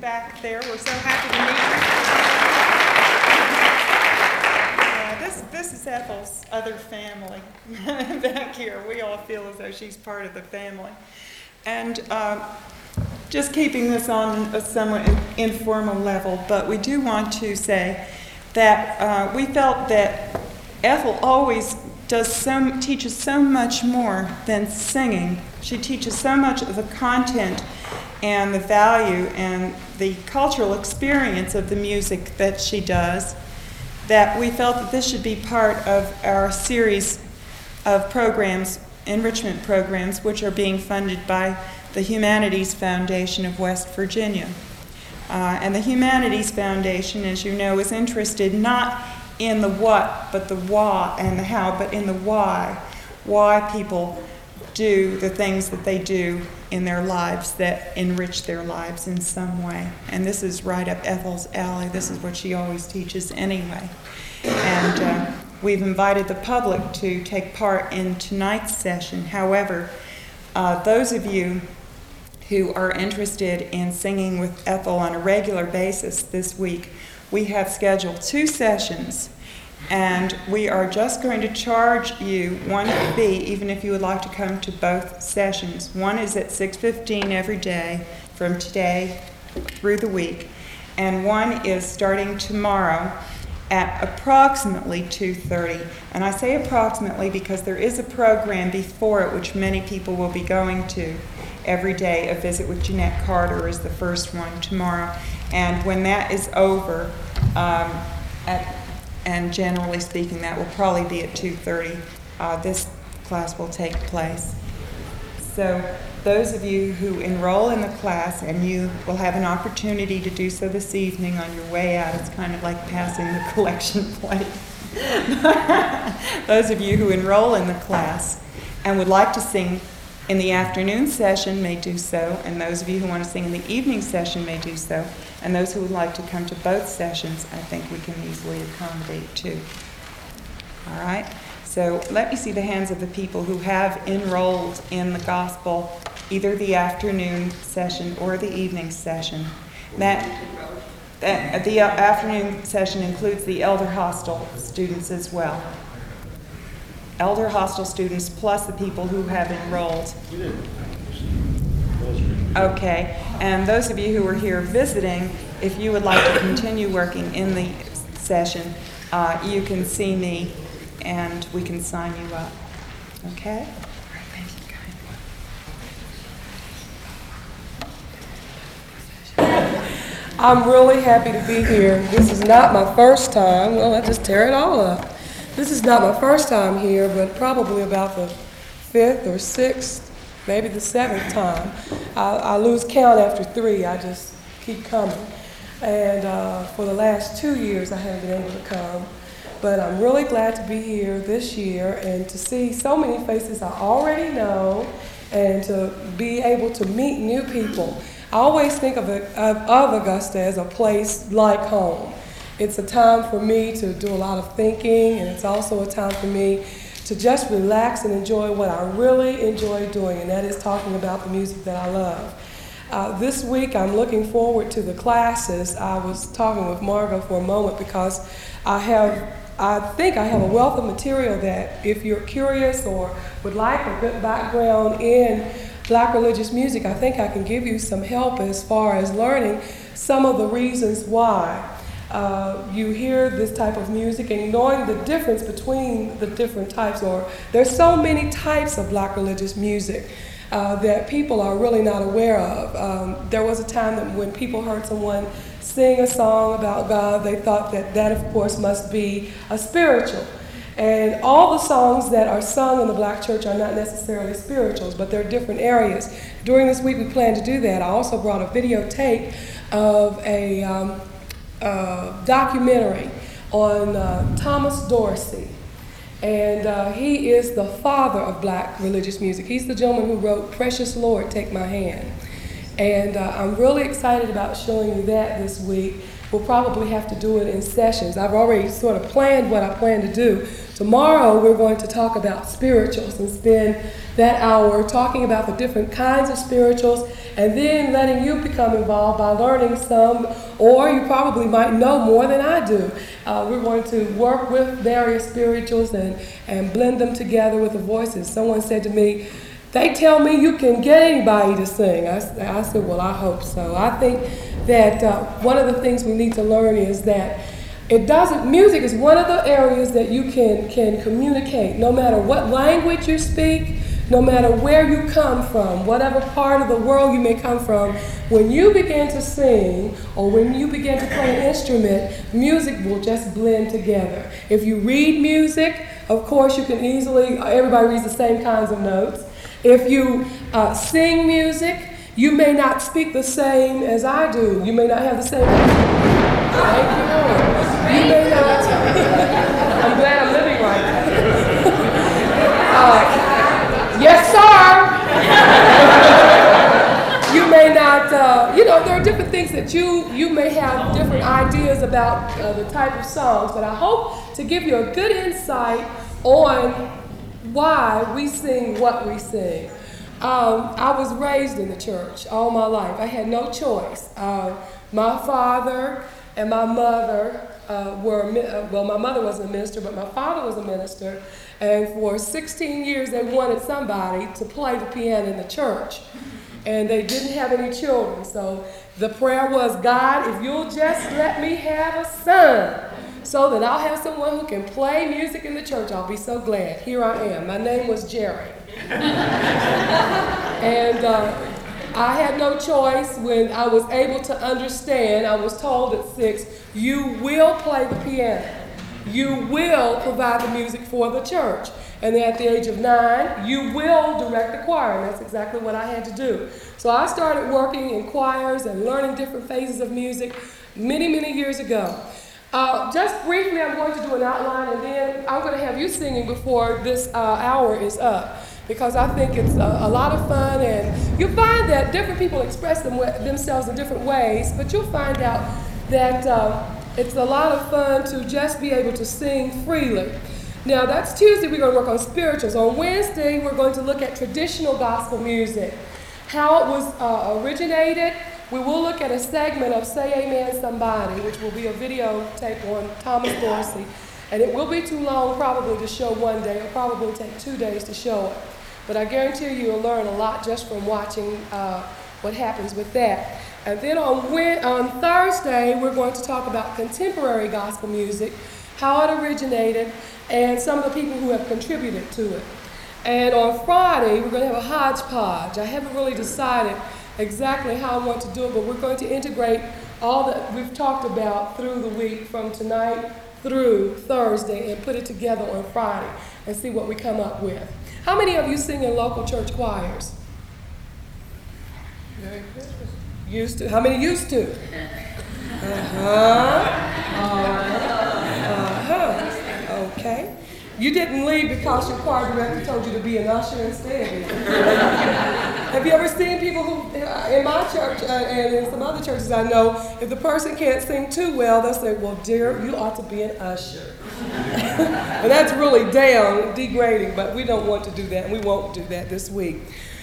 back there. We're so happy to meet you. This is Ethel's other family back here. We all feel as though she's part of the family. And just keeping this on a somewhat informal level, but we do want to say that we felt that Ethel always teaches so much more than singing. She teaches so much of the content and the value and the cultural experience of the music that she does, that we felt that this should be part of our series of programs, enrichment programs, which are being funded by the Humanities Foundation of West Virginia. And the Humanities Foundation, as you know, is interested not in the what, but the why, and the how, but in the why people do the things that they do in their lives that enrich their lives in some way. And this is right up Ethel's alley. This is what she always teaches anyway. And we've invited the public to take part in tonight's session. However, those of you who are interested in singing with Ethel on a regular basis this week, we have scheduled 2 sessions, and we are just going to charge you one fee, even if you would like to come to both sessions. One is at 6:15 every day from today through the week, and one is starting tomorrow at approximately 2:30. And I say approximately because there is a program before it which many people will be going to every day. A Visit with Jeanette Carter is the first one tomorrow. And when that is over, and generally speaking, that will probably be at 2:30, this class will take place. So those of you who enroll in the class, and you will have an opportunity to do so this evening on your way out, it's kind of like passing the collection plate. Those of you who enroll in the class and would like to sing in the afternoon session may do so, and those of you who want to sing in the evening session may do so, and those who would like to come to both sessions, I think we can easily accommodate too. All right? So let me see the hands of the people who have enrolled in the gospel, either the afternoon session or the evening session. The afternoon session includes the Elder Hostel students as well. Elder Hostel students plus the people who have enrolled. Okay, and those of you who are here visiting, if you would like to continue working in the session, you can see me and we can sign you up. Okay? All right, thank you. I'm really happy to be here. This is not my first time. Well, I just tear it all up. This is not my first time here, but probably about the 5th or 6th, maybe the 7th time. I lose count after 3. I just keep coming. And for the last 2 years, I haven't been able to come. But I'm really glad to be here this year and to see so many faces I already know and to be able to meet new people. I always think of Augusta as a place like home. It's a time for me to do a lot of thinking, and it's also a time for me to just relax and enjoy what I really enjoy doing, and that is talking about the music that I love. This week I'm looking forward to the classes. I was talking with Margot for a moment because I think I have a wealth of material that if you're curious or would like a good background in Black religious music, I think I can give you some help as far as learning some of the reasons why you hear this type of music and knowing the difference between the different types, or there's so many types of Black religious music that people are really not aware of. There was a time that when people heard someone sing a song about God, they thought that of course must be a spiritual. And all the songs that are sung in the Black church are not necessarily spirituals, but they're different areas. During this week we plan to do that. I also brought a videotape of a documentary on Thomas Dorsey. And he is the father of Black religious music. He's the gentleman who wrote Precious Lord, Take My Hand. And I'm really excited about showing you that this week. we'll probably have to do it in sessions. I've already sort of planned what I plan to do. Tomorrow we're going to talk about spirituals and spend that hour talking about the different kinds of spirituals and then letting you become involved by learning some, or you probably might know more than I do. We're going to work with various spirituals and blend them together with the voices. Someone said to me, they tell me you can get anybody to sing. I said, well, I hope so. I think that one of the things we need to learn is that music is one of the areas that you can communicate, no matter what language you speak, no matter where you come from, whatever part of the world you may come from. When you begin to sing or when you begin to play an instrument, music will just blend together. If you read music, of course you can easily, everybody reads the same kinds of notes. If you sing music, you may not speak the same as I do. You may not have the same. Thank you, Lord. You may not. I'm glad I'm living right. Yes, sir. You may not. There are different things that you may have different ideas about the type of songs, but I hope to give you a good insight on why we sing what we sing. I was raised in the church all my life. I had no choice. My father and my mother my mother wasn't a minister, but my father was a minister. And for 16 years, they wanted somebody to play the piano in the church. And they didn't have any children. So the prayer was, God, if you'll just let me have a son, so that I'll have someone who can play music in the church, I'll be so glad. Here I am. My name was Jerry. And I had no choice. When I was able to understand, I was told at 6, you will play the piano. You will provide the music for the church. And then at the age of 9, you will direct the choir. And that's exactly what I had to do. So I started working in choirs and learning different phases of music many, many years ago. Just briefly, I'm going to do an outline, and then I'm going to have you singing before this hour is up, because I think it's a lot of fun, and you'll find that different people express themselves in different ways, but you'll find out that it's a lot of fun to just be able to sing freely. Now, that's Tuesday. We're going to work on spirituals. On Wednesday, we're going to look at traditional gospel music, how it was originated. We will look at a segment of Say Amen Somebody, which will be a videotape on Thomas Dorsey. And it will be too long probably to show one day. It'll probably take 2 days to show it. But I guarantee you'll learn a lot just from watching what happens with that. And then on Thursday, we're going to talk about contemporary gospel music, how it originated, and some of the people who have contributed to it. And on Friday, we're going to have a hodgepodge. I haven't really decided exactly how I want to do it, but we're going to integrate all that we've talked about through the week from tonight through Thursday and put it together on Friday and see what we come up with. How many of you sing in local church choirs? Very good. Used to. How many used to? Okay. You didn't leave because your choir director told you to be an usher instead. Have you ever seen people who, in my church and in some other churches I know, if the person can't sing too well, they'll say, well, dear, you ought to be an usher. And that's really degrading, but we don't want to do that, and we won't do that this week.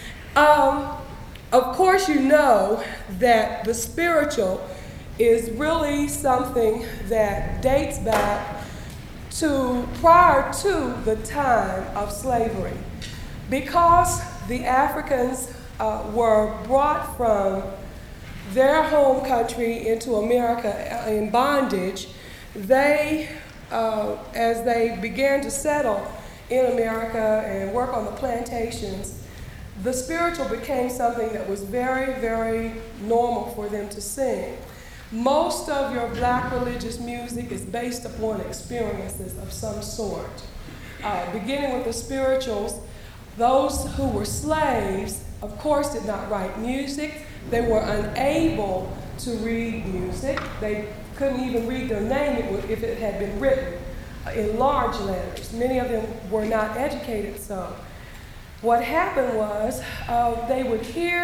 Of course, you know that the spiritual is really something that dates back to prior to the time of slavery. Because the Africans were brought from their home country into America in bondage, they, as they began to settle in America and work on the plantations, the spiritual became something that was very, very normal for them to sing. Most of your black religious music is based upon experiences of some sort. Beginning with the spirituals, those who were slaves, of course, did not write music. They were unable to read music. They couldn't even read their name if it had been written in large letters. Many of them were not educated so. What happened was they would hear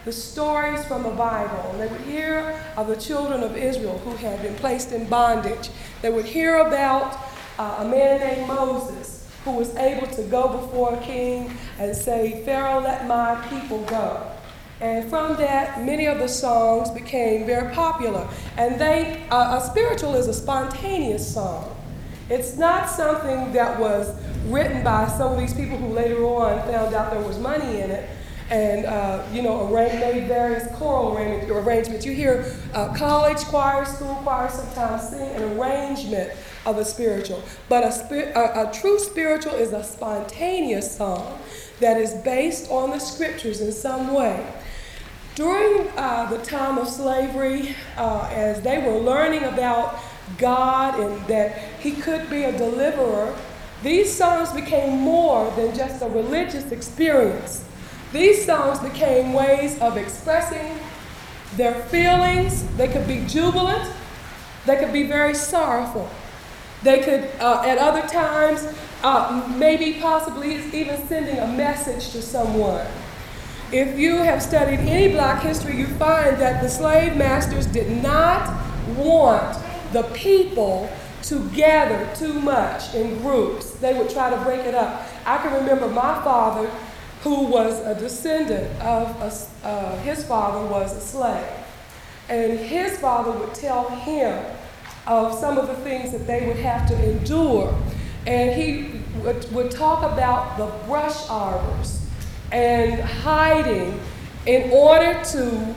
the stories from the Bible. And they would hear of the children of Israel who had been placed in bondage. They would hear about a man named Moses who was able to go before a king and say, "Pharaoh, let my people go." And from that, many of the songs became very popular. And a spiritual is a spontaneous song. It's not something that was written by some of these people who later on found out there was money in it and, made various choral arrangements. You hear college choirs, school choirs sometimes sing an arrangement of a spiritual. But a true spiritual is a spontaneous song that is based on the scriptures in some way. During the time of slavery, as they were learning about God and that He could be a deliverer, these songs became more than just a religious experience. These songs became ways of expressing their feelings. They could be jubilant. They could be very sorrowful. They could, at other times, maybe possibly even sending a message to someone. If you have studied any black history, you find that the slave masters did not want the people to gather too much in groups. They would try to break it up. I can remember my father, who was a descendant of his father was a slave. And his father would tell him of some of the things that they would have to endure. And he would talk about the brush arbors and hiding in order to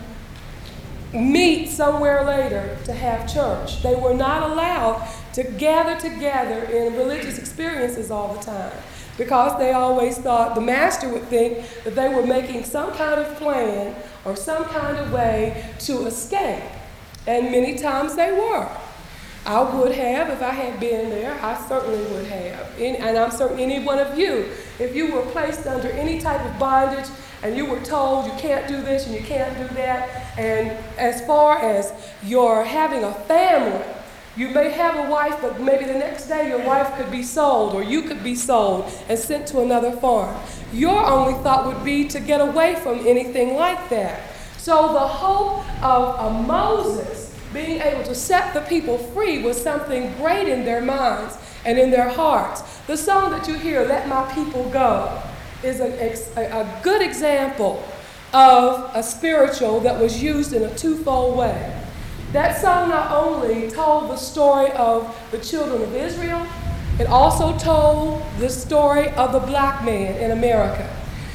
meet somewhere later to have church. They were not allowed to gather together in religious experiences all the time because they always thought, the master would think that they were making some kind of plan or some kind of way to escape. And many times they were. I would have if I had been there. I certainly would have. And I'm certain any one of you, if you were placed under any type of bondage and you were told you can't do this and you can't do that, and as far as you're having a family, you may have a wife, but maybe the next day your wife could be sold or you could be sold and sent to another farm. Your only thought would be to get away from anything like that. So the hope of Moses being able to set the people free was something great in their minds and in their hearts. The song that you hear, "Let My People Go," is a good example of a spiritual that was used in a twofold way. That song not only told the story of the children of Israel, it also told the story of the black man in America.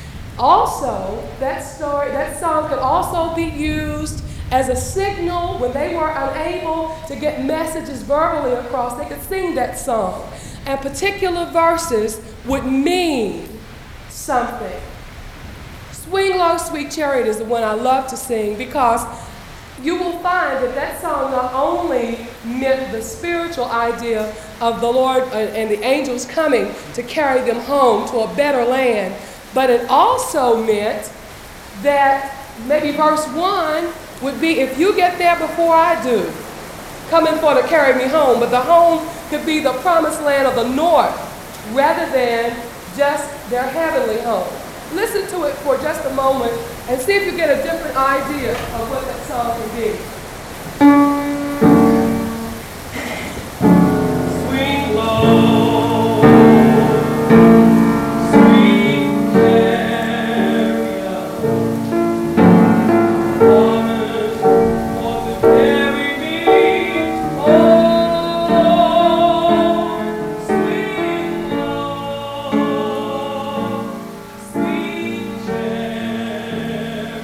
Also, that song could also be used as a signal when they were unable to get messages verbally across. They could sing that song, and particular verses would mean something. "Swing Low, Sweet Chariot" is the one I love to sing because you will find that song not only meant the spiritual idea of the Lord and the angels coming to carry them home to a better land, but it also meant that maybe verse 1 would be, "If you get there before I do, coming for to carry me home." But the home could be the promised land of the north rather than just their heavenly home. Listen to it for just a moment and see if you get a different idea of what that song can be. Swing low, sweet chariot, promise for to carry me home. Swing low, sweet chariot,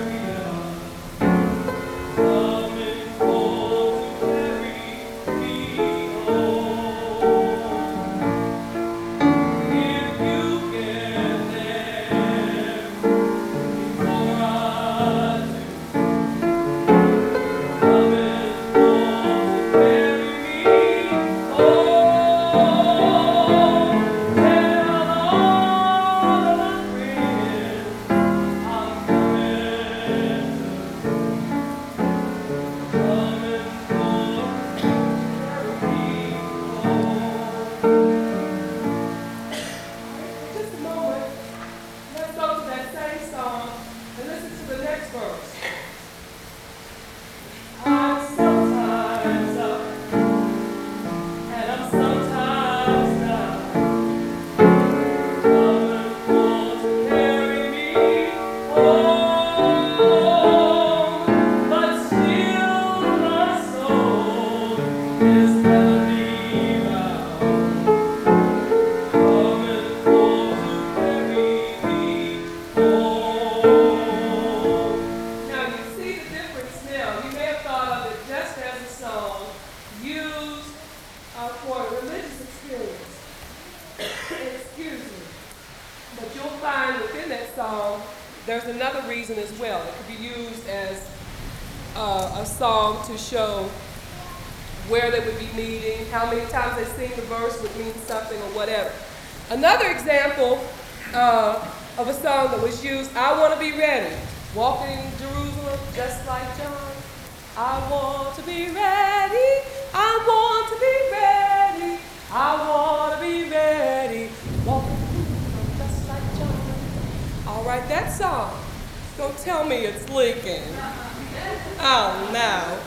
coming for to carry me home. reason as well. It could be used as a song to show where they would be meeting, how many times they sing the verse would mean something or whatever. Another example of a song that was used, I Want to Be Ready. Walking Jerusalem just like John. I want to be ready. I want to be ready. I want to be ready. Walking Jerusalem just like John. All right, that song. Don't tell me it's Lincoln. Oh, no.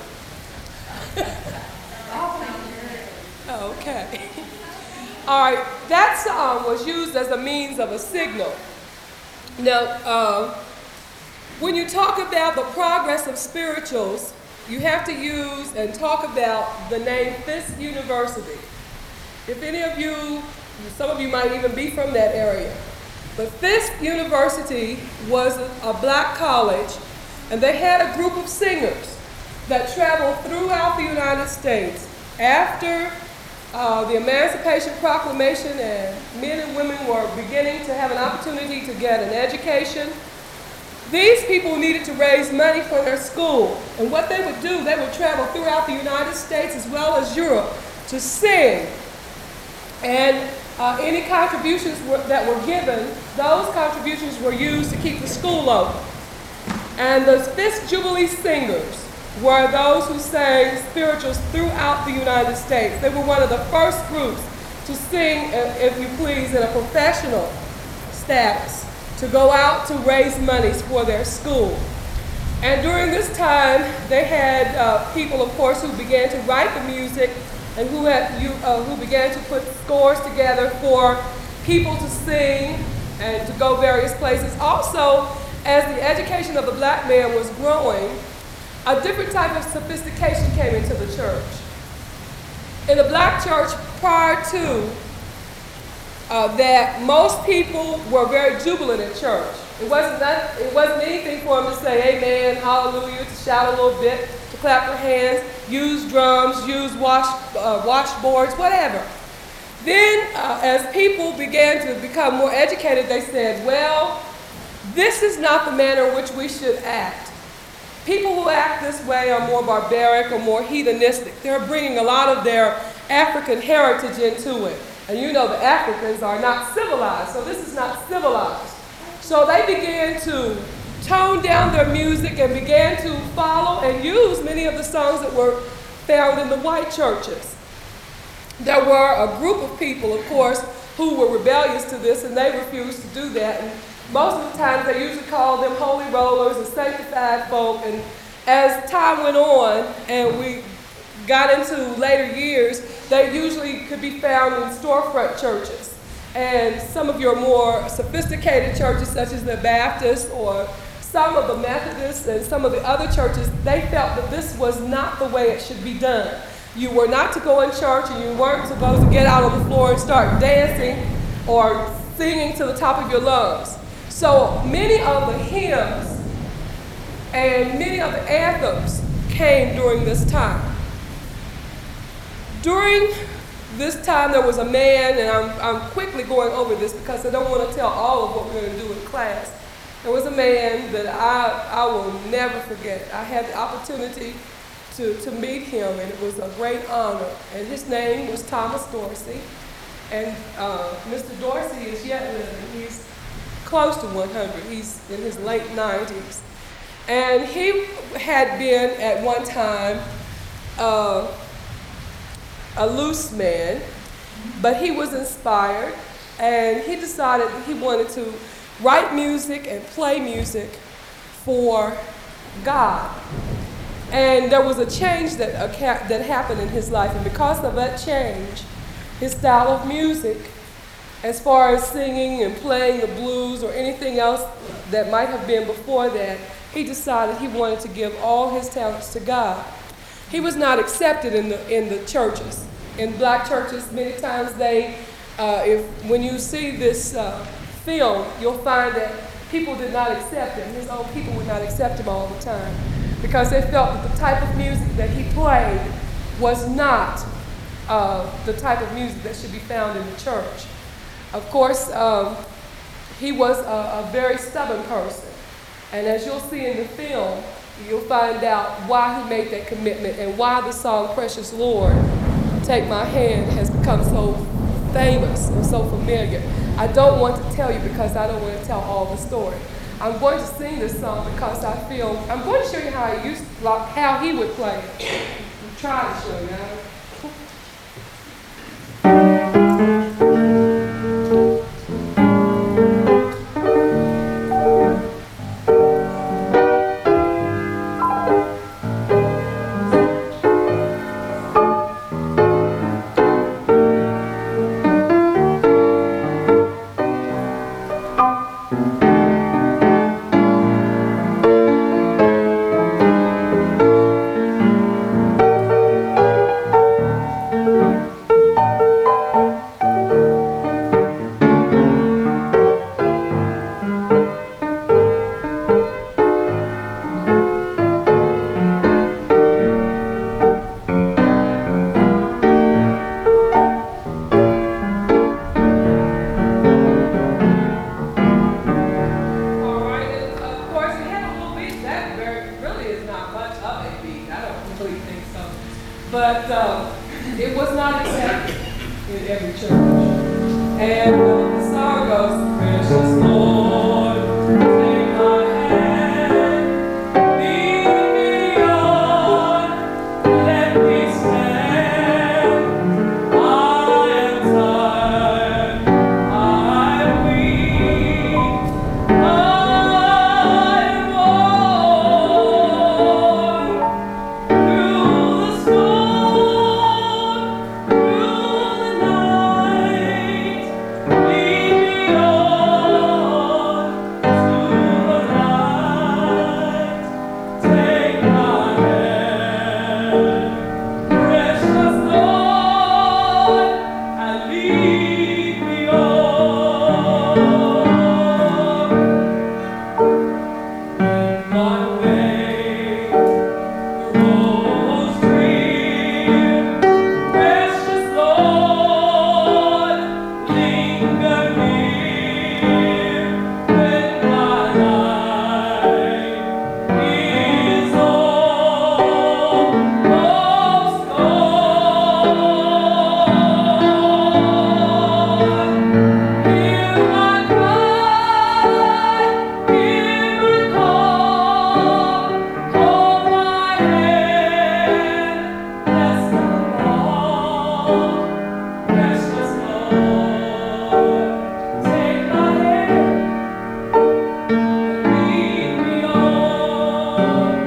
Okay. All right, that song was used as a means of a signal. Now, when you talk about the progress of spirituals, you have to use and talk about the name Fisk University. If any of you, some of you might even be from that area, but Fisk University was a black college, and they had a group of singers that traveled throughout the United States after the Emancipation Proclamation, and men and women were beginning to have an opportunity to get an education. These people needed to raise money for their school. And what they would do, they would travel throughout the United States as well as Europe to sing. And any contributions that were given, those contributions were used to keep the school open. And the Fisk Jubilee Singers were those who sang spirituals throughout the United States. They were one of the first groups to sing, if you please, in a professional status, to go out to raise monies for their school. And during this time, they had people, of course, who began to write the music and who began to put scores together for people to sing and to go various places. Also, as the education of the black man was growing, a different type of sophistication came into the church. In the black church prior to that, most people were very jubilant at church. It wasn't anything for them to say amen, hallelujah, to shout a little bit, to clap their hands, use drums, use washboards, whatever. Then, as people began to become more educated, they said, well, this is not the manner in which we should act. People who act this way are more barbaric or more heathenistic. They're bringing a lot of their African heritage into it. And you know the Africans are not civilized, so this is not civilized. So they began to tone down their music and began to follow and use many of the songs that were found in the white churches. There were a group of people, of course, who were rebellious to this, and they refused to do that. And most of the times they usually called them holy rollers and sanctified folk. And as time went on and we got into later years, they usually could be found in storefront churches. And some of your more sophisticated churches, such as the Baptists or some of the Methodists and some of the other churches, they felt that this was not the way it should be done. You were not to go in church, and you weren't supposed to get out on the floor and start dancing or singing to the top of your lungs. So many of the hymns and many of the anthems came during this time. During this time, there was a man, and I'm quickly going over this because I don't want to tell all of what we're going to do in class. There was a man that I will never forget. I had the opportunity to meet him, and it was a great honor. And his name was Thomas Dorsey. And Mr. Dorsey is yet living. He's close to 100. He's in his late 90s. And he had been at one time a loose man, but he was inspired, and he decided that he wanted to write music and play music for God. And there was a change that happened in his life, and because of that change, his style of music, as far as singing and playing the blues or anything else that might have been before that, he decided he wanted to give all his talents to God. He was not accepted in the churches. In black churches, many times when you see this film, you'll find that people did not accept him. His own people would not accept him all the time because they felt that the type of music that he played was not the type of music that should be found in the church. Of course, he was a very stubborn person. And as you'll see in the film, you'll find out why he made that commitment and why the song Precious Lord, Take My Hand, has become so famous and so familiar. I don't want to tell you because I don't want to tell all the story. I'm going to sing this song because I feel, I'm going to show you how he would play it. I'm trying to show you how. But it was not accepted in every church. And the song goes, Precious Lord, take my hand, lead me on, let me stand. I am tired, I'm weak, I'm worn. Through the storm, through the night, lead me on to the light. Take my hand, precious Lord, and lead me on. In my way, the rose tree, precious Lord, linger near when my life is almost gone. Hear my cry, hear my call, hold my hand, bless the Lord, precious Lord, take my hand, lead me on.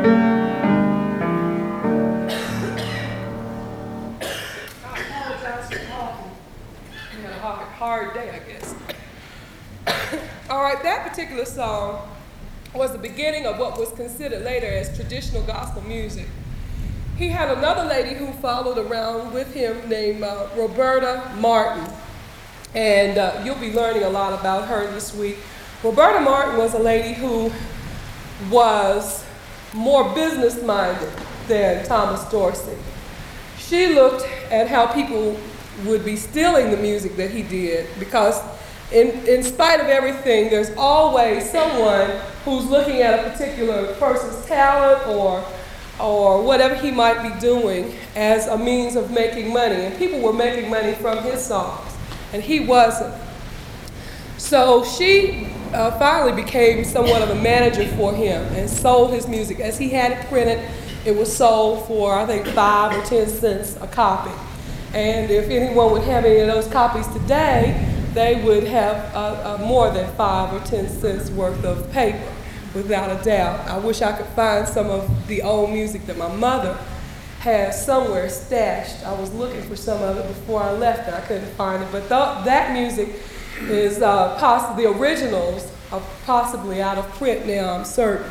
I apologize for talking. We had a hard day, I guess. All right, that particular song was the beginning of what was considered later as traditional gospel music. He had another lady who followed around with him named Roberta Martin, and you'll be learning a lot about her this week. Roberta Martin was a lady who was more business-minded than Thomas Dorsey. She looked at how people would be stealing the music that he did because in spite of everything, there's always someone who's looking at a particular person's talent or whatever he might be doing as a means of making money. And people were making money from his songs, and he wasn't. So she finally became somewhat of a manager for him and sold his music. As he had it printed, it was sold for, I think, 5 or 10 cents a copy. And if anyone would have any of those copies today, they would have more than 5 or 10 cents worth of paper, without a doubt. I wish I could find some of the old music that my mother has somewhere stashed. I was looking for some of it before I left and I couldn't find it. But that music is the originals are possibly out of print now, I'm certain.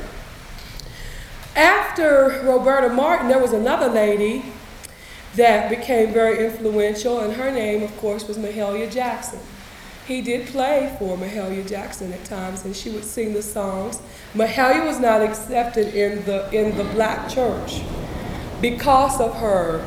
After Roberta Martin, there was another lady that became very influential, and her name, of course, was Mahalia Jackson. He did play for Mahalia Jackson at times, and she would sing the songs. Mahalia was not accepted in the black church because of her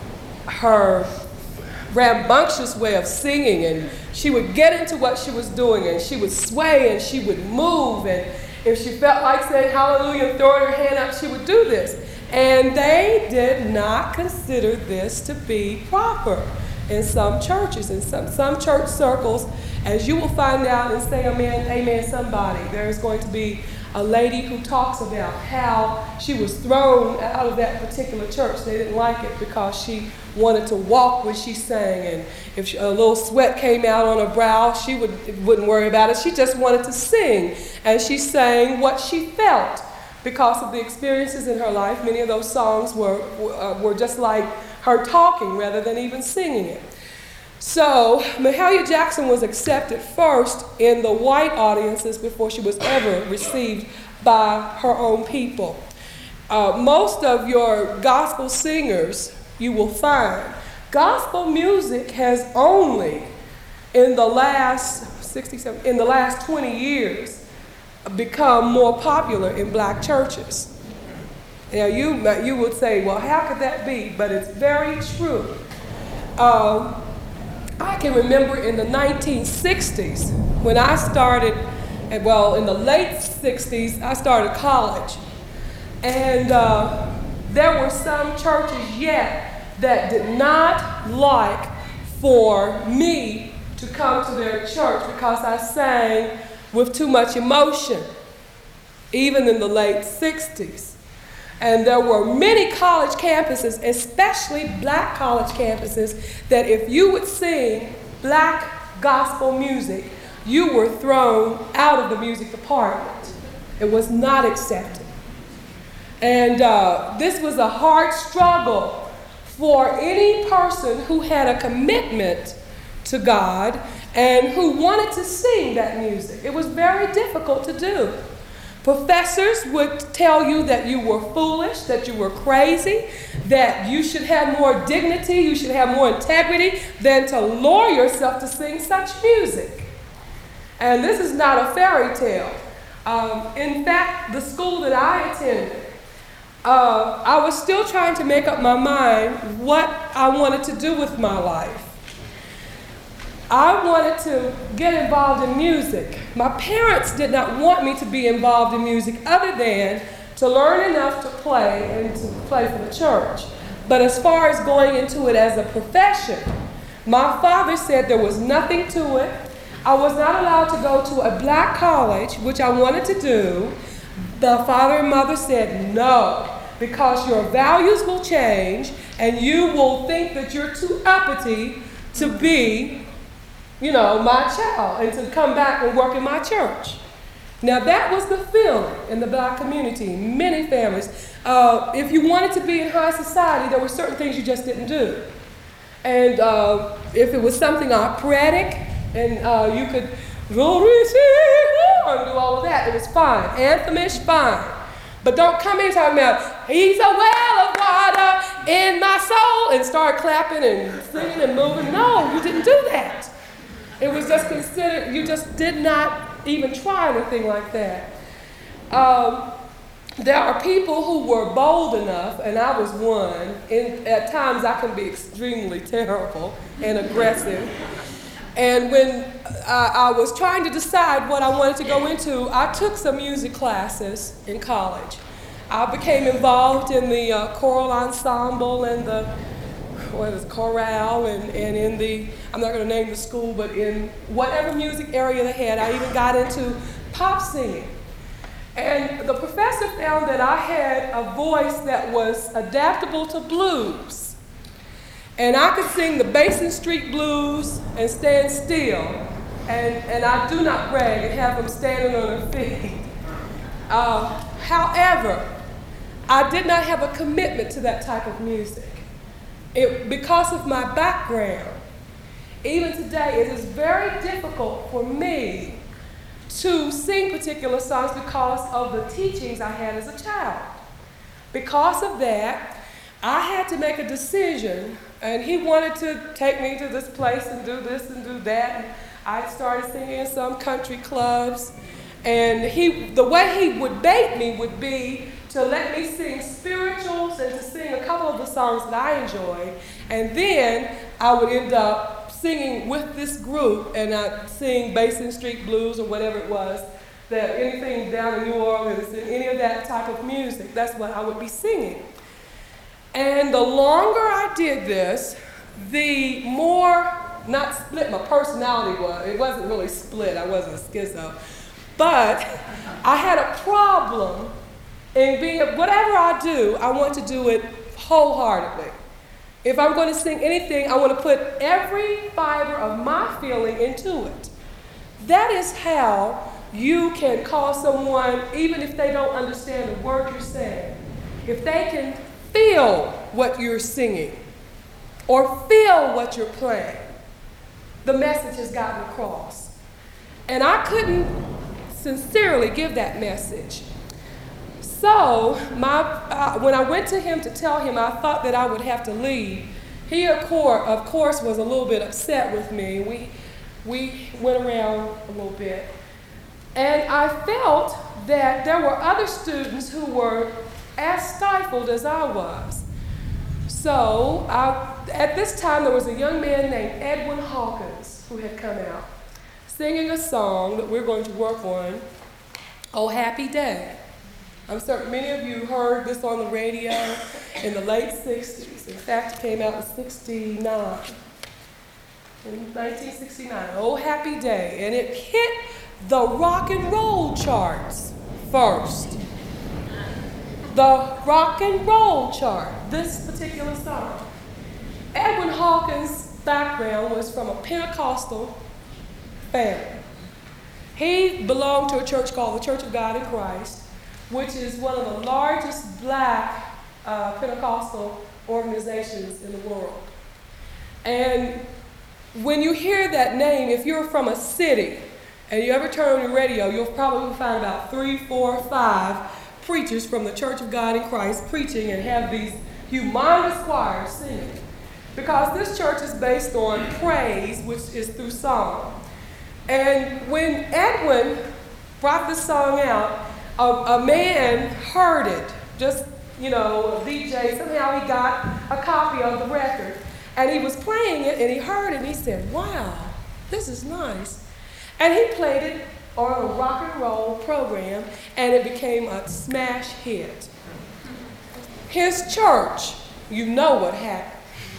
rambunctious way of singing, and she would get into what she was doing, and she would sway, and she would move, If she felt like saying hallelujah and throwing her hand up, she would do this. And they did not consider this to be proper in some churches. In some church circles, as you will find out and say amen, amen somebody, there's going to be a lady who talks about how she was thrown out of that particular church. They didn't like it because she wanted to walk when she sang, and if a little sweat came out on her brow, she wouldn't worry about it. She just wanted to sing, and she sang what she felt because of the experiences in her life. Many of those songs were just like her talking rather than even singing it. So Mahalia Jackson was accepted first in the white audiences before she was ever received by her own people. Most of your gospel singers, you will find, gospel music has only in the last 20 years become more popular in black churches. Now you would say, well, how could that be? But it's very true. I can remember in the 1960s when I started, in the late 60s, I started college. And there were some churches yet that did not like for me to come to their church because I sang with too much emotion, even in the late 60s. And there were many college campuses, especially black college campuses, that if you would sing black gospel music, you were thrown out of the music department. It was not accepted. And this was a hard struggle for any person who had a commitment to God and who wanted to sing that music. It was very difficult to do. Professors would tell you that you were foolish, that you were crazy, that you should have more dignity, you should have more integrity than to lower yourself to sing such music. And this is not a fairy tale. In fact, the school that I attended, I was still trying to make up my mind what I wanted to do with my life. I wanted to get involved in music. My parents did not want me to be involved in music other than to learn enough to play and to play for the church. But as far as going into it as a profession, my father said there was nothing to it. I was not allowed to go to a black college, which I wanted to do. The father and mother said no, because your values will change and you will think that you're too uppity to be my child and to come back and work in my church. Now that was the feeling in the black community, many families. If you wanted to be in high society, there were certain things you just didn't do. And if it was something operatic and you could and do all of that, it was fine. Anthemish, fine. But don't come in talking about, he's a well of water in my soul, and start clapping and singing and moving. No, you didn't do that. It was just considered, you just did not even try anything like that. There are people who were bold enough, and I was one. At times I can be extremely terrible and aggressive. And when I was trying to decide what I wanted to go into, I took some music classes in college. I became involved in the choral ensemble and the chorale and in the, I'm not going to name the school, but in whatever music area they had. I even got into pop singing. And the professor found that I had a voice that was adaptable to blues. And I could sing the Basin Street Blues and stand still. And I do not brag and have them standing on their feet. However, I did not have a commitment to that type of music. Because of my background, even today, it is very difficult for me to sing particular songs because of the teachings I had as a child. Because of that, I had to make a decision, and he wanted to take me to this place and do this and do that. And I started singing in some country clubs, and the way he would bait me would be to let me sing spirituals and to sing a couple of the songs that I enjoyed. And then I would end up singing with this group, and I'd sing Basin Street Blues or whatever it was that anything down in New Orleans, and any of that type of music, that's what I would be singing. And the longer I did this, the more, not split my personality was. It wasn't really split, I wasn't a schizo. But I had a problem in being, whatever I do, I want to do it wholeheartedly. If I'm going to sing anything, I want to put every fiber of my feeling into it. That is how you can call someone, even if they don't understand the word you're saying, if they can feel what you're singing or feel what you're playing, the message has gotten across. And I couldn't sincerely give that message. So when I went to him to tell him I thought that I would have to leave, he of course was a little bit upset with me. We went around a little bit. And I felt that there were other students who were as stifled as I was. So at this time, there was a young man named Edwin Hawkins who had come out singing a song that we're going to work on, Oh Happy Day. I'm certain many of you heard this on the radio in the late 60s. In fact, it came out in 69. In 1969, Oh Happy Day. And it hit the rock and roll charts first. The rock and roll chart, this particular song. Edwin Hawkins' background was from a Pentecostal family. He belonged to a church called the Church of God in Christ, which is one of the largest black Pentecostal organizations in the world. And when you hear that name, if you're from a city and you ever turn on your radio, you'll probably find about 3, 4, 5 preachers from the Church of God in Christ preaching and have these humongous choirs singing. Because this church is based on praise, which is through song. And when Edwin brought this song out, a man heard it, just, a DJ, somehow he got a copy of the record. And he was playing it, and he heard it, and he said, wow, this is nice. And he played it on a rock and roll program, and it became a smash hit. His church, you know what happened.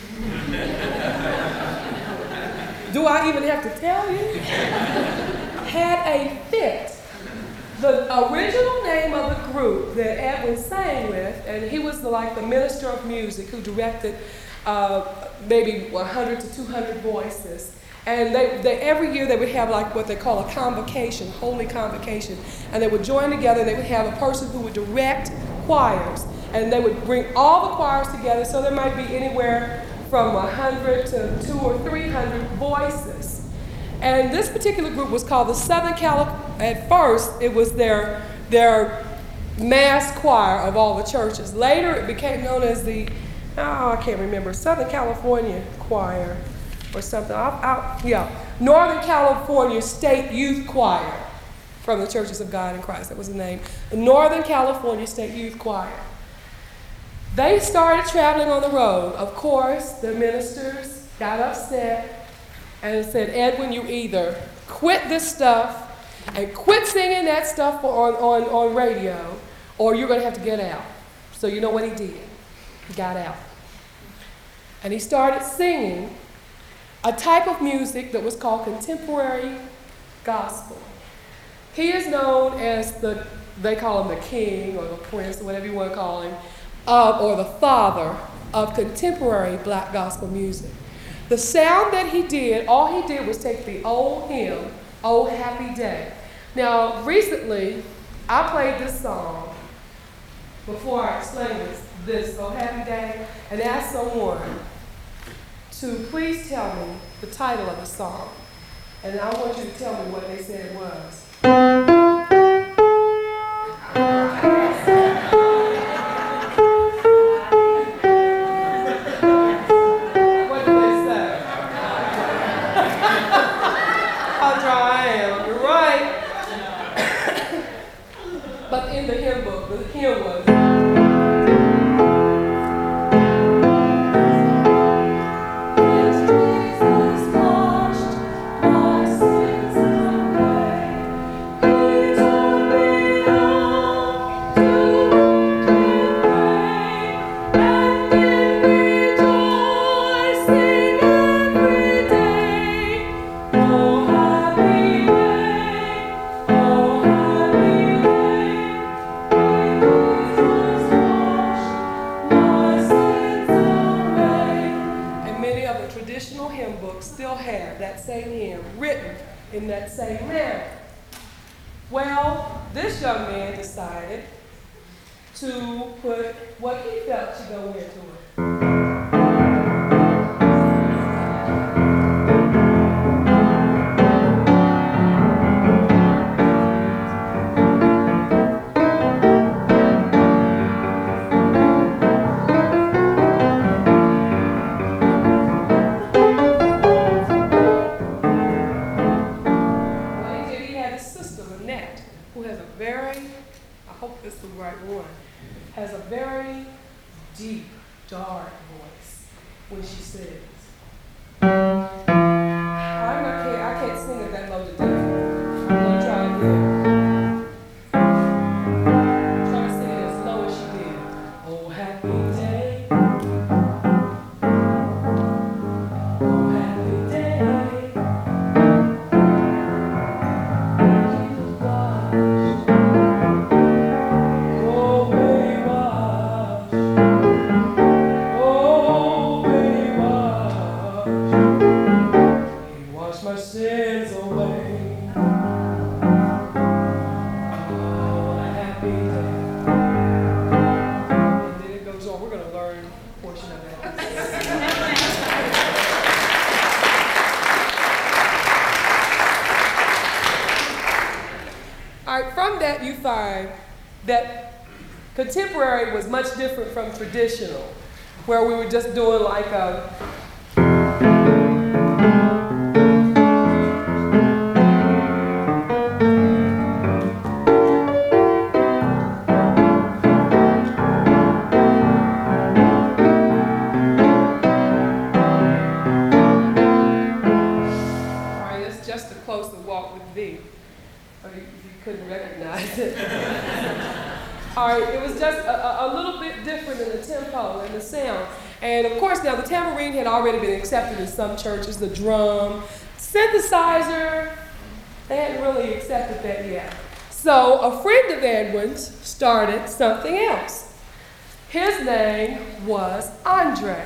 Do I even have to tell you? Had a fit. The original name of the group that Edwin sang with, and he was like the minister of music who directed maybe 100 to 200 voices. And they every year they would have like what they call a convocation, holy convocation. And they would join together and they would have a person who would direct choirs. And they would bring all the choirs together, so there might be anywhere from 100 to 200 or 300 voices. And this particular group was called the Southern At first, it was their mass choir of all the churches. Later, it became known as the, I can't remember, Southern California Choir or something. Northern California State Youth Choir from the Churches of God in Christ. That was the name. The Northern California State Youth Choir. They started traveling on the road. Of course, the ministers got upset and said, Edwin, you either quit this stuff and quit singing that stuff on radio, or you're going to have to get out. So you know what he did? He got out. And he started singing a type of music that was called contemporary gospel. He is known as they call him the king or the prince or whatever you want to call him, or the father of contemporary black gospel music. The sound that he did, all he did was take the old hymn, Oh Happy Day. Now, recently, I played this song before I explained this Oh Happy Day, and asked someone to please tell me the title of the song. And I want you to tell me what they said it was. But in the hymn book, the hymn was, Jesus washed my sins away. He took in that same manner. Well, this young man decided to put what he felt should go into it. Has a very deep, dark voice when she sings. I can't sing it that low today. I'm going to try again. Try to sing it as low as she did. Oh, happy day. Oh, happy day. Jesus washed. My sins away. Oh, a happy day. And then it goes on. We're going to learn a portion of that. All right, from that you find that contemporary was much different from traditional, where we were just doing like a couldn't recognize it. All right, it was just a little bit different in the tempo and the sound. And of course, now the tambourine had already been accepted in some churches, the drum, synthesizer, they hadn't really accepted that yet. So a friend of Edwin's started something else. His name was Andre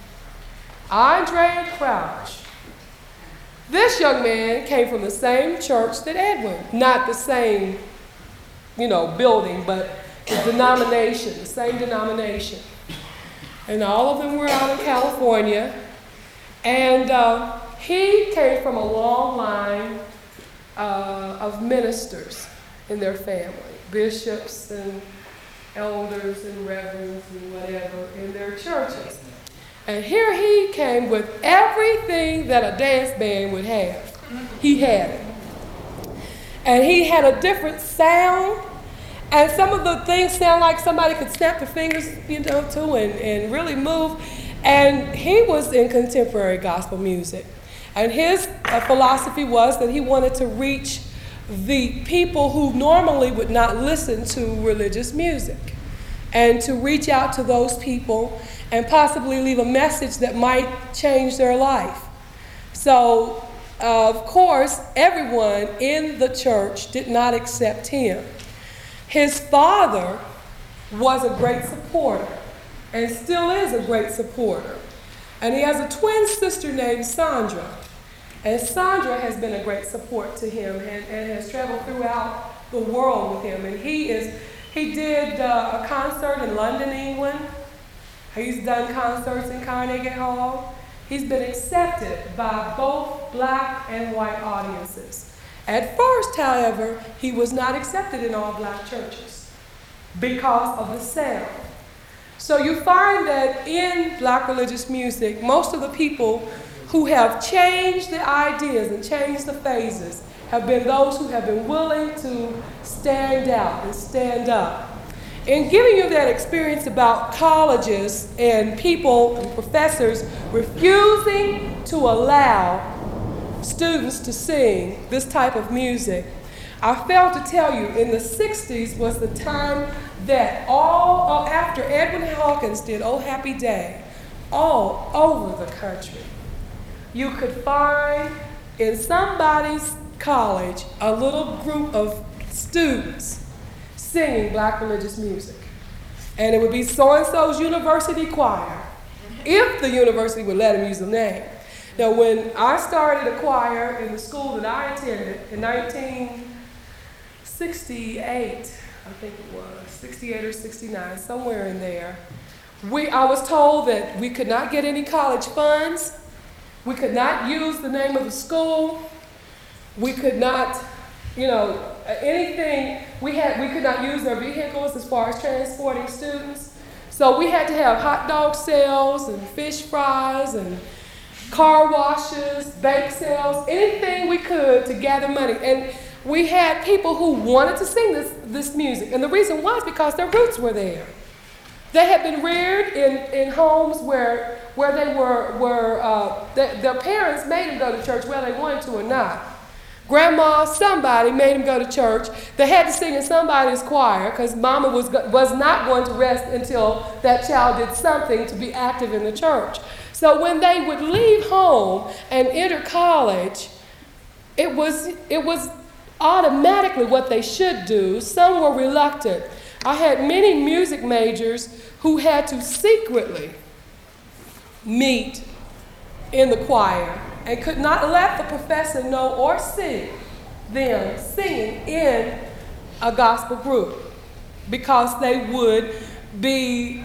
Crouch. This young man came from the same church that Edwin, not the same, building, but the denomination, the same denomination. And all of them were out in California. And he came from a long line of ministers in their family, bishops and elders and reverends and whatever in their churches. And here he came with everything that a dance band would have. He had it. And he had a different sound. And some of the things sound like somebody could snap their fingers, too, and really move. And he was in contemporary gospel music. And his philosophy was that he wanted to reach the people who normally would not listen to religious music, and to reach out to those people and possibly leave a message that might change their life. So, of course, everyone in the church did not accept him. His father was a great supporter and still is a great supporter. And he has a twin sister named Sandra. And Sandra has been a great support to him and has traveled throughout the world with him. And he did a concert in London, England. He's done concerts in Carnegie Hall. He's been accepted by both black and white audiences. At first, however, he was not accepted in all black churches because of the sound. So you find that in black religious music, most of the people who have changed the ideas and changed the phases have been those who have been willing to stand out and stand up. In giving you that experience about colleges and people and professors refusing to allow students to sing this type of music, I failed to tell you, in the 60s was the time that after Edwin Hawkins did Oh Happy Day, all over the country, you could find in somebody's college a little group of students singing black religious music. And it would be so-and-so's university choir, if the university would let him use the name. Now, when I started a choir in the school that I attended in 1968, I think it was, 68 or 69, somewhere in there, I was told that we could not get any college funds, we could not use the name of the school, we could not, anything, we could not use their vehicles as far as transporting students. So we had to have hot dog sales and fish fries and car washes, bake sales, anything we could to gather money. And we had people who wanted to sing this music. And the reason was because their roots were there. They had been reared in homes where they their parents made them go to church whether they wanted to or not. Grandma, somebody made them go to church. They had to sing in somebody's choir because mama was not going to rest until that child did something to be active in the church. So when they would leave home and enter college, it was automatically what they should do. Some were reluctant. I had many music majors who had to secretly meet in the choir and could not let the professor know or see them singing in a gospel group because they would be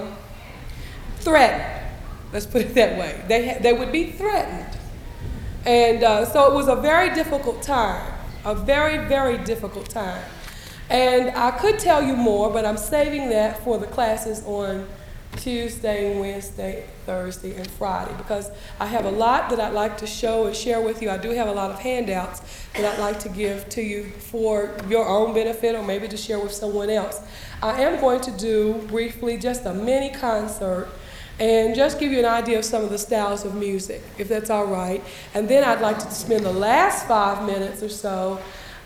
threatened. Let's put it that way. They would be threatened. And so it was a very difficult time, a very, very difficult time. And I could tell you more, but I'm saving that for the classes on Tuesday, Wednesday, Thursday, and Friday, because I have a lot that I'd like to show and share with you. I do have a lot of handouts that I'd like to give to you for your own benefit or maybe to share with someone else. I am going to do briefly just a mini concert and just give you an idea of some of the styles of music, if that's all right. And then I'd like to spend the last 5 minutes or so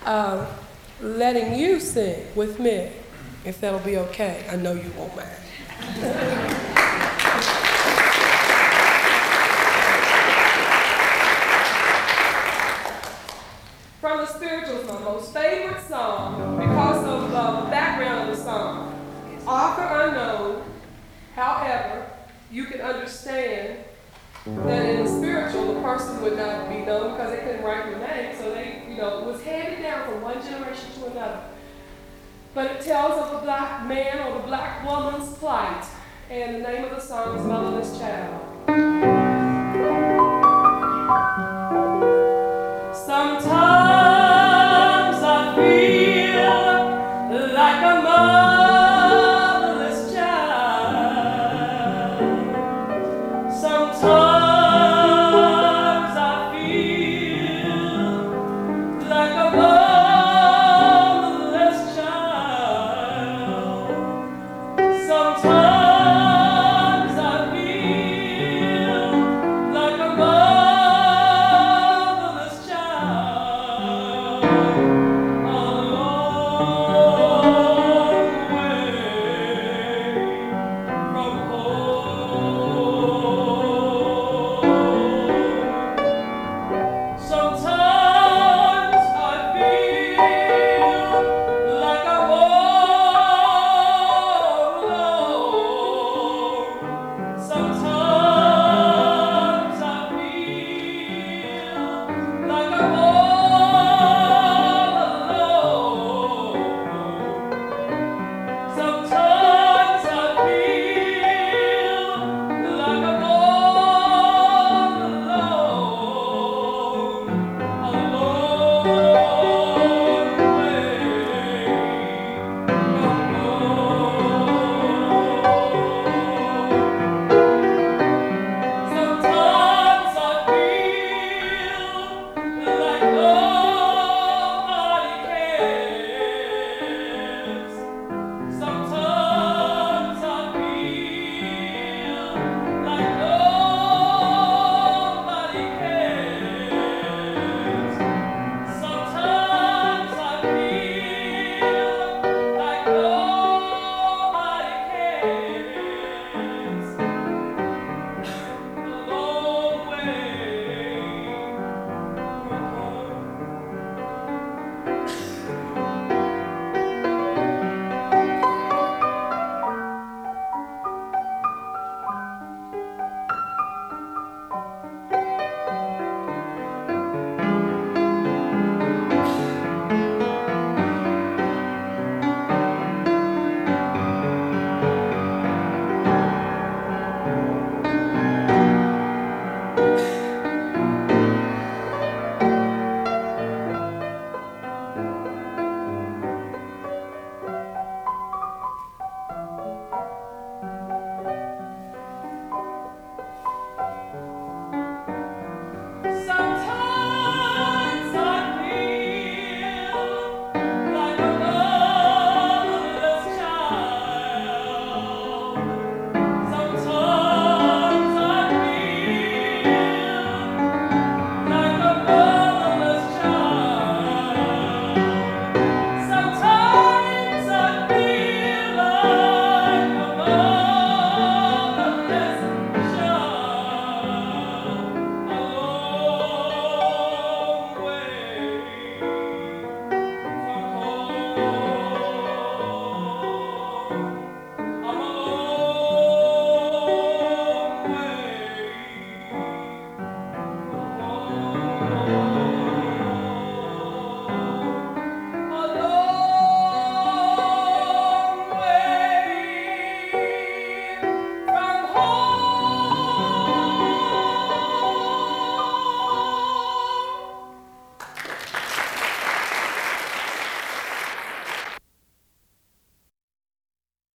letting you sing with me, if that'll be okay. I know you won't mind. From the Spirituals, my most favorite song, because of the background of the song. Author unknown, however, you can understand that in the spiritual, the person would not be known because they couldn't write their name, so it was handed down from one generation to another. But it tells of the black man or the black woman's plight, and the name of the song is Motherless Child. Sometimes I feel like a motherless child. Sometimes I feel like a motherless child. Sometimes